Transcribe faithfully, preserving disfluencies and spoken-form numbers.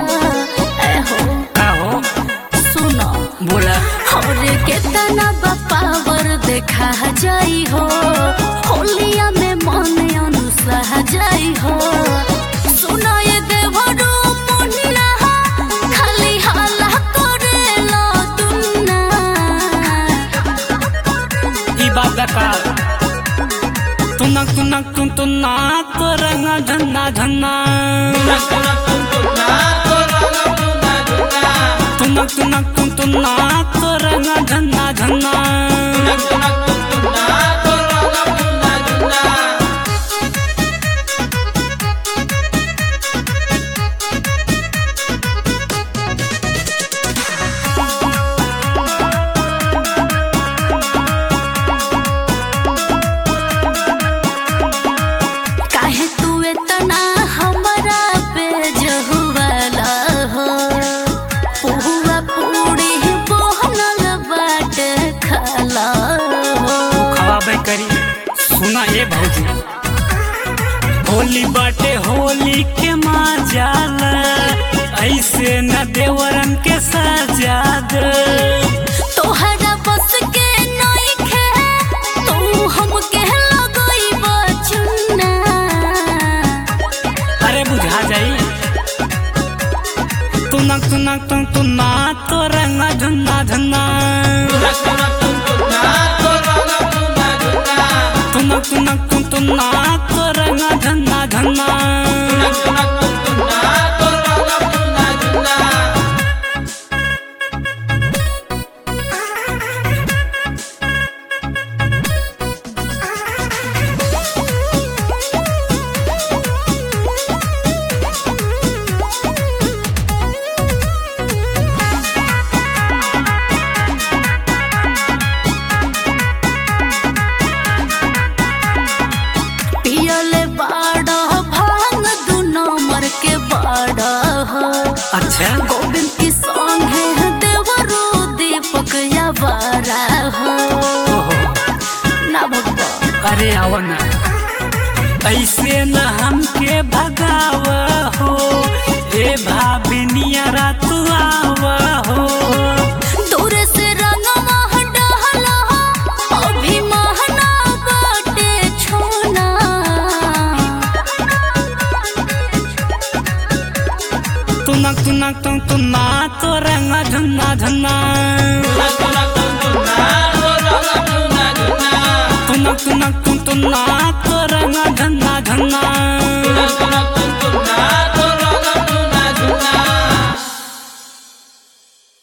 ए हो का हो सुनो बोला और केतना पावर देखा जाई हो होलिया में मन अनुसाह जाई हो सुनो ये देवरू मुन्ना खाली हाला करेला दुन्ना ई बात का तुनक तुनक तुन तुन्ना तो रंगा झन्ना झन्ना तुनक तुनक तुन तुन्ना तो रंगा झन्ना झन्ना काहे तू इतना हमरा पे जहुवाला हो पुहुआ पूरी बोहनल बाटे खाला हो खवाबे करी सुना ए भौजी होली बाटे होली के मजाला ऐसे न देवरन के सजा दे तोहरा बस के नइखे तू हमके लगइबा चुन्ना अरे बुझा जाई तुनक तुनक तुन तुन्ना तो रंगा झन्ना झन्ना तुनक तुनक तुन तुन्ना तो रंगा झन्ना झन्ना पियले बाड़ा भांग दू नंबर के बाड़ा हो अच्छा गोविंद की सॉन्ग है देवरू दीपक यावारा हो ओहो ना भगवा अरे आओ ना ऐसे न हमके भगावा हो ए भाभी नियरा तू आवा हो दूर से रंगवा हटहला अभी महना बाटे छोना तुनक तुनक तुन तुन्ना तो रंगा झन्ना झन्ना तुनक तुनक तुन तुन्ना तो रंगा झन्ना झन्ना